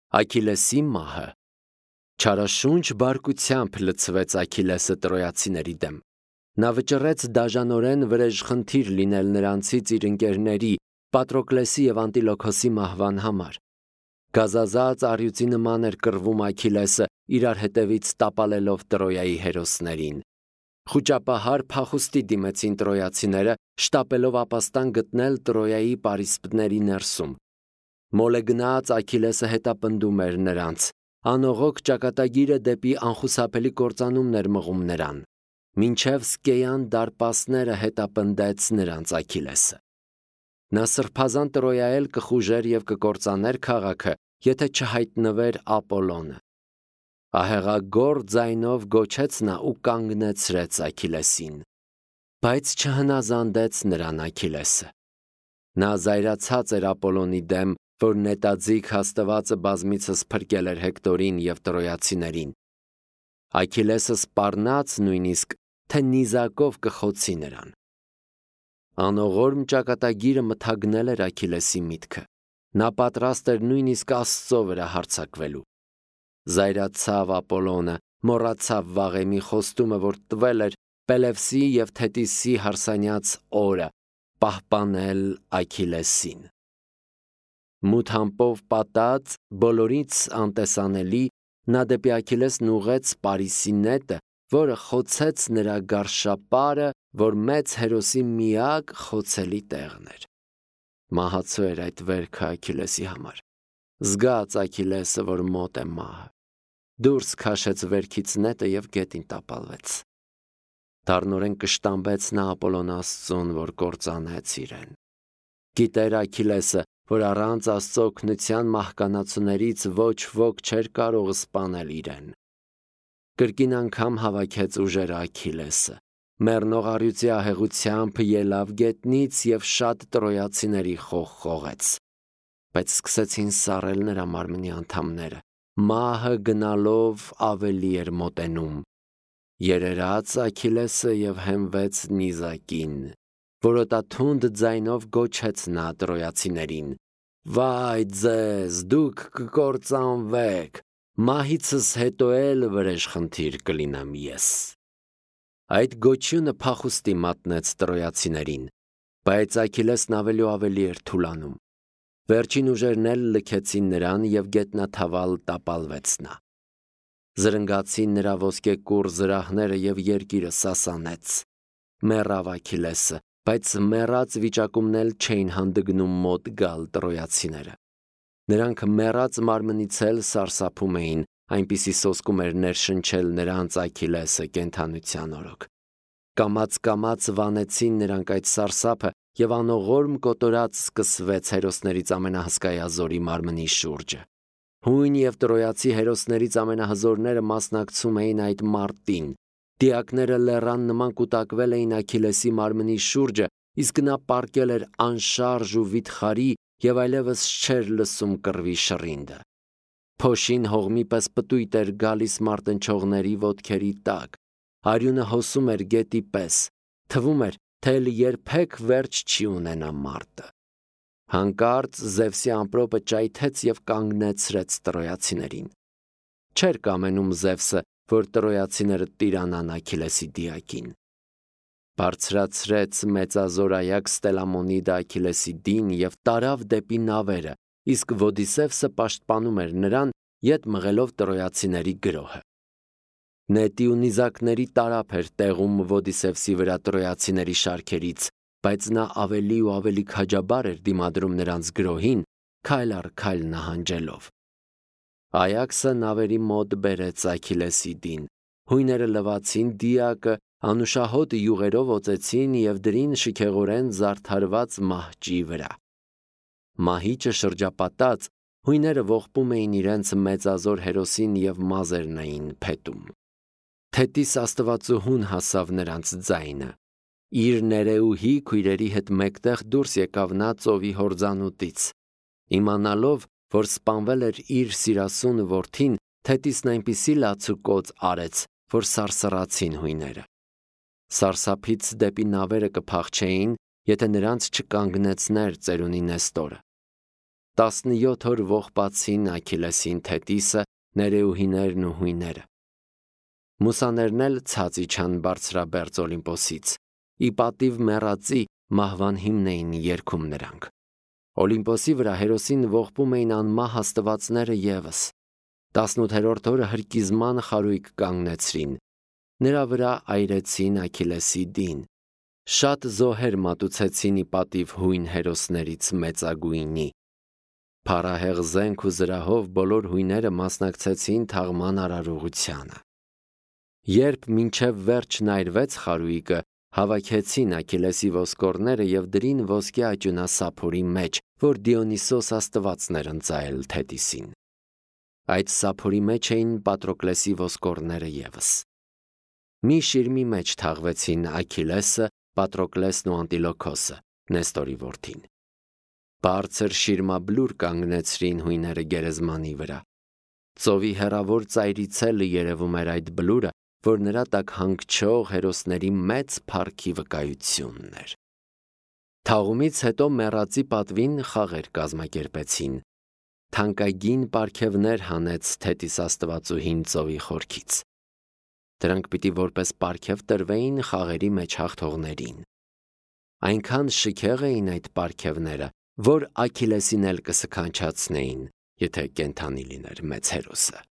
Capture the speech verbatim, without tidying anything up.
Աքիլեսի մահը։ Չարաշունչ բարկությամբ լցվեց Աքիլեսը տրոյացիների դեմ։ Նա վճռեց դաժանորեն վրեժխնդիր լինել նրանցից իր ընկերների Պատրոկլեսի և Անտիլոքոսի մահվան համար։ Գազազած առյուծի նման էր կռվում Աքիլեսը իրար հետևից տապալելով Տրոյայի հերոսներին։ Խուճապահար փախուստի դիմեցին տրոյացիները, շտապելով ապաստան գտնել Տրոյայի պարիսպների ներսում։ Մոլեգնած Աքիլեսը հետապնդում էր նրանց, անողոք ճակատագիրը դեպի անխուսափելի կործանումն էր մղում նրան։ Մինչև Սկեյան դարպասները հետապնդեց նրանց Աքիլեսը։ Նա սրբազան Տրոյայել կխուժեր և կկործաներ քաղաքը, եթե չհայտնվեր Ապոլոնը։ Ահեղագոռ ձայնով գոչեց նա ու կանգնեցրեց Աքիլեսին։ Բայց չհնազանդեց նրան Աքիլեսը։ Նա զայրացած էր Ապոլոնի դեմ, որ նետաձիգ հաստվածը բազմիցս փրկել էր Հեկտորին և տրոյացիներին։ Աքիլեսը սպառնաց նույնիսկ, թե նիզակով կխոցի նրան։ Անողորմ ճակատագիրը մթագնել էր Աքիլեսի միտքը։ Նա պատրաստ էր նույնիսկ Աստծո վրա հարձակվելու։ Զայրացավ Ապոլոնը, մոռացավ վաղեմի խոստումը, որ տվել էր Պելևսի և Թետիսի հարսանյաց օրը, պահպանել Աքիլեսին։ Մութամպով պատած, բոլորից անտեսանելի, նա դեպի Աքիլեսն ուղղեց Պարիսի նետը, որը խոցեց նրա գարշապարը, որ մեծ հերոսի միակ խոցելի տեղն էր։ Մահացու էր այդ վերքը Աքիլեսի համար։ Զգաց Աքիլեսը, որ մոտ է մահը։ Դուրս քաշեց վերքից նետը և գետին տապալվեց։ Դառնորեն կշտամբեց նա Ապոլոն Աստծուն, որ կործանեց իրեն։ Գիտեր Աքիլեսը, որ առանց Աստծո օգնության մահկանացուներից ոչ ոք չէր կարող սպանել իրեն։ Կրկին անգամ հավաքեց ուժերը Աքիլեսը։ Մեռնող առյուծի ահեղությամբ ելավ գետնից և շատ տրոյացիների խող խողեց։ Բայց սկսեցին սառել նրա մարմնի անդամները։ Մահը գնալով ավելի էր մոտենում։ Երերաց Աքիլեսը և հենվեց նիզակին։ Որոտաթունդ ձայնով գոչեց նա տրոյացիներին. «Վայ ձեզ, դուք կկործանվեք, մահիցս հետո էլ վրեժխնդիր կլինեմ ես»։ Այդ գոչյունը փախուստի մատնեց տրոյացիներին, բայց Աքիլեսն ավելի ու ավելի էր թուլանում։ Վերջին ուժերն էլ լքեցին նրան և գետնաթավալ տապալվեց նա։ Զրնգացին նրա ոսկեկուռ զրահները և երկիրը սասանեց։ Մեռավ Աքիլեսը, բայց մեռած վիճակումն էլ չէին հանդգնում մոտ գալ տրոյացիները։ Նրանք մեռած մարմնից էլ սարսափում էին, այնպիսի սոսկում էր ներշնչել նրանց Աքիլեսը կենդանության օրոք։ Կամաց-կամաց վանեցին նրանք այդ սարսափը, և անողորմ կոտորած սկսվեց հերոսներից ամենահսկայազորի մարմնի շուրջը։ Հույն և տրոյացի հերոսներից ամենահզորները մասնակցում էին այդ մարտին։ Դիակները լեռան նման կուտակվել էին Աքիլեսի մարմնի շուրջը, իսկ նա պառկել էր անշարժ ու վիթխարի և այլևս չէր լսում կռվի շռինդը։ Փոշին հողմի պես պտույտ էր գալիս մարտնչողների ոտքերի տակ։ Արյունը հոսում էր գետի պես։ Թվում էր, թե էլ երբեք վերջ չի ունենա մարտը։ Հանկարծ Զևսի ամպրոպը ճայթեց և կանգնեցրեց տրոյացիներին։ Չէր կամենում Զևսը, որ տրոյացիները տիրանան Աքիլեսի դիակին։ Բարձրացրեց մեծազորայակ Ստելամոնիդը Աքիլեսի դին և տարավ դեպի նավերը, իսկ Ոդիսևսը պաշտպանում էր նրան, ետ մղելով տրոյացիների գրոհը։ Նետի ու նիզակների տարափ էր տեղում Ոդիսևսի վրա տրոյացիների շարքերից, բայց նա ավելի ու ավելի քաջաբար էր դիմադրում նրանց գրոհին, քայլ առ քայլ նահանջելով։ Այաքսը նավերի մոտ բերեց Աքիլեսի դին։ Հույները լվացին դիակը, անուշահոտ յուղերով օծեցին և դրին շքեղորեն զարդարված մահճի վրա։ Մահիճը շրջապատած, հույները ողբում էին իրենց մեծազոր հերոսին և մազերն էին փետում։ Թետիս աստվածուհուն հասավ նրանց ձայնը։ Իր ներեուհի քույրերի հետ մեկտեղ դուրս եկավ նա ծովի հորձանուտից։ Իմանալով, որ սպանվել էր իր սիրասուն որդին, Թետիսն այնպիսի լացուկոծ արեց, որ սարսռացին հույները։ Սարսափից դեպի նավերը կփախչեին, եթե նրանց չկանգնեցներ ծերունի Նեստորը։ տասնյոթ օր ողբացին Աքիլեսին թետիսը, ներեուհիներն ու հույները։ Մուսաներն էլ ցած իջան բարձրաբերձ Օլիմպոսից, ի պատիվ մեռածի մահվան հիմն էին երգում նրանք։ Օլիմպոսի վրա Հերոսին ողբում էին անմահ աստվածները ևս։ Տասնութերորդ օրը հրկիզման խարույկ կանգնեցրին, նրա վրա այրեցին Աքիլեսի դին, շատ զոհեր մատուցեցին ի պատիվ հույն հերոսներից մեծագույնի։ Փառահեղ զենք ու զրահով բոլոր հույները մասնակցեցին թաղման արարողությանը։ Երբ մինչև վերջն այրվեց խարույկը, հավաքեցին Աքիլեսի ոսկորները և դրին ոսկե աճյունասափորի մեջ, որ Դիոնիսոս աստվածն էր ընծայել թետիսին։ Այդ սափորի մեջ էին Պատրոկլեսի ոսկորները ևս։ Մի շիրմի մեջ թաղվեցին Աքիլեսը, Պատրոկլեսն ու Անտիլոքոսը, Նեստորի որդին։ Բարձր շիրմաբլուր կանգնեցրին հույները գերեզմանի վրա։ Ծովի հեռավոր ծայրից էլ երևում էր այդ բլուրը, որ նրա տակ հանգչող հերոսների մեծ փառքի վկայությունն էր։ Թաղումից հետո մեռածի պատվին խաղեր կազմակերպեցին։ Թանկագին պարգևներ հանեց Թետիս աստվածուհին ծովի խորքից։ Դրանք պիտի որպես պարգև տրվեին խաղերի մեջ հաղթողներին։ Այնքան շքեղ էին այդ պարգևները, որ Աքիլեսին էլ կսքանչացնեին, եթե կենդանի լիներ մեծ հերոսը։